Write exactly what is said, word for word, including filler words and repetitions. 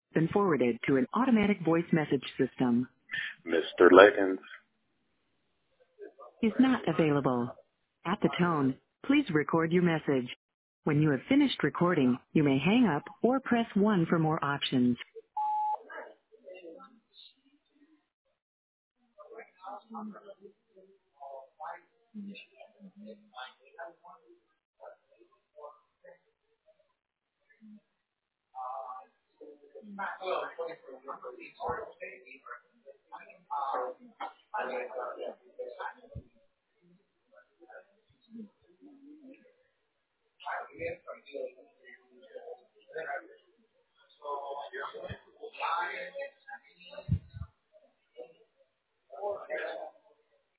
been forwarded to an automatic voice message system. Mister Leggins. Is not available. At the tone, please record your message. When you have finished recording, you may hang up or press one for more options.